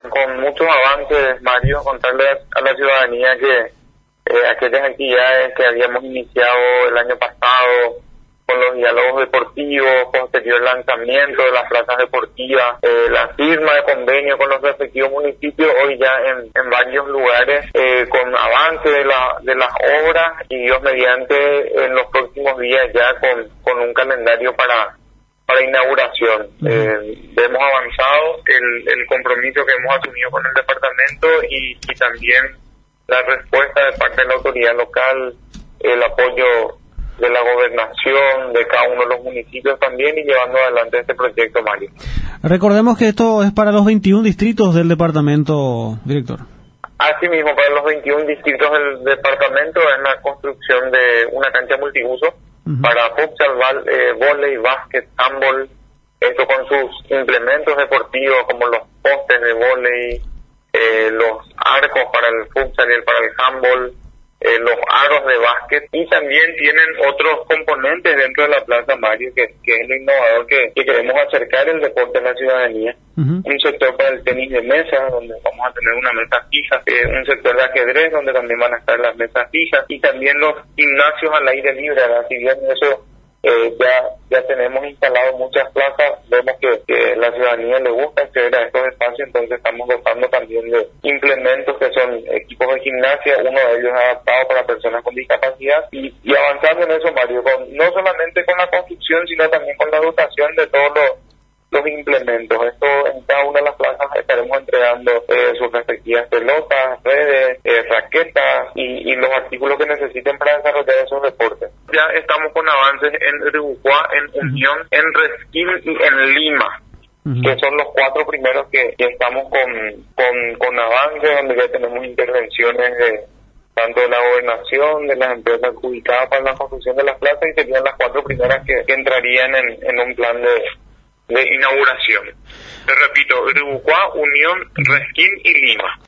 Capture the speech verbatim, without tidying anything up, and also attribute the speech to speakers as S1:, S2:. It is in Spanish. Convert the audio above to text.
S1: con muchos avances, Mario, contarle a la ciudadanía que eh, aquellas actividades que habíamos iniciado el año pasado con los diálogos deportivos, posterior lanzamiento de las plazas deportivas, eh, la firma de convenio con los respectivos municipios, hoy ya en, en varios lugares, eh, con avance de, la, de las obras y Dios mediante en los próximos días ya con, con un calendario para para inauguración. Uh-huh. Eh, hemos avanzado el, el compromiso que hemos asumido con el departamento y, y también la respuesta de parte de la autoridad local, el apoyo de la gobernación, de cada uno de los municipios también, y llevando adelante este proyecto, Mario.
S2: Recordemos que esto es para los veintiún distritos del departamento, director.
S1: Así mismo, para los veintiún distritos del departamento es la construcción de una cancha multiuso uh-huh. para futsal, eh, vóley, básquet, handball, esto con sus implementos deportivos como los postes de vóley, eh, los arcos para el futsal y el para el handball, Eh, los aros de básquet, y también tienen otros componentes dentro de la Plaza Mario que, que es lo innovador que, que queremos acercar el deporte a la ciudadanía. Uh-huh. Un sector para el tenis de mesa, donde vamos a tener una mesa fija, eh, un sector de ajedrez donde también van a estar las mesas fijas, y también los gimnasios al aire libre. Si bien eso eh, ya ya tenemos instalado muchas plazas, vemos que, que la ciudadanía le gusta acceder a estos espacios, entonces estamos dotando también de implementos que son equipos de gimnasia, uno de ellos adaptado para personas con discapacidad, y, y avanzando en eso, Mario, con, no solamente con la construcción, sino también con la dotación de todos los, los implementos. Esto en cada una de las plazas estaremos entregando eh, sus respectivas pelotas, redes, eh, raquetas y, y los artículos que necesiten para desarrollar esos deportes. Ya estamos con avances en Ribucuá, en Unión, en Resquín y en Lima, uh-huh. que son los cuatro primeros que, que estamos con, con, con avances, donde ya tenemos intervenciones de tanto de la gobernación, de las empresas adjudicadas para la construcción de las plazas, y serían las cuatro primeras que, que entrarían en, en un plan de de inauguración. Te repito, Ribucuá, Unión, Resquín y Lima.